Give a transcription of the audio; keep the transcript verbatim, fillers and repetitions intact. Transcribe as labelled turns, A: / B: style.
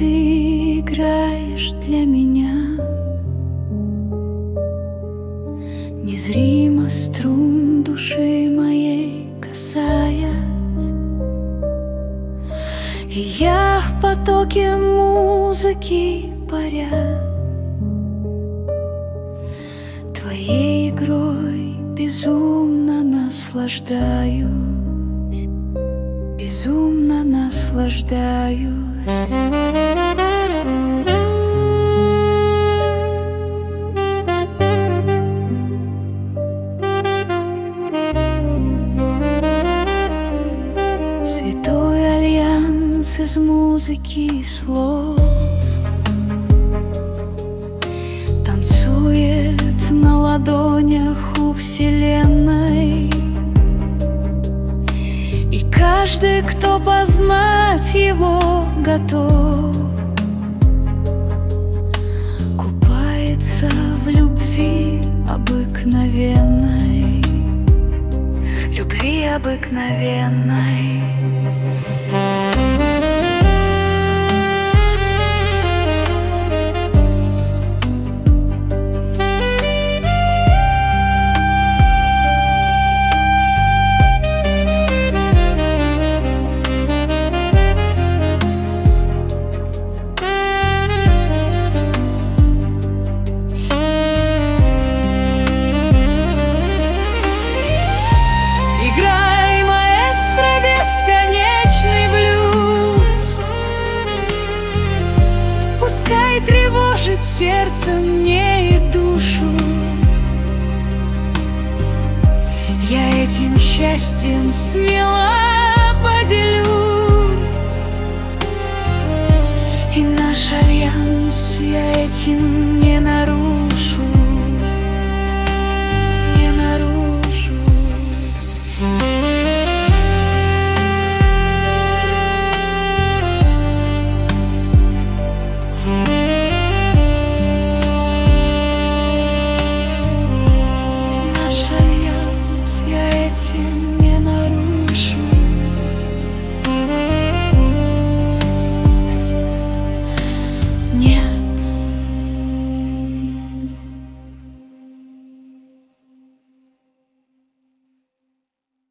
A: ты играешь для меня, незримо струн души моей касаясь. И я в потоке музыки паря, твоей игрой безумно наслаждаюсь, безумно наслаждаюсь. Святой альянс из музыки и слов танцует на ладонях у вселенной. И каждый, кто познать его готов, купается в любви обыкновенной, любви обыкновенной. Пускай тревожит сердце мне и душу, я этим счастьем смело поделюсь. И наш альянс я этим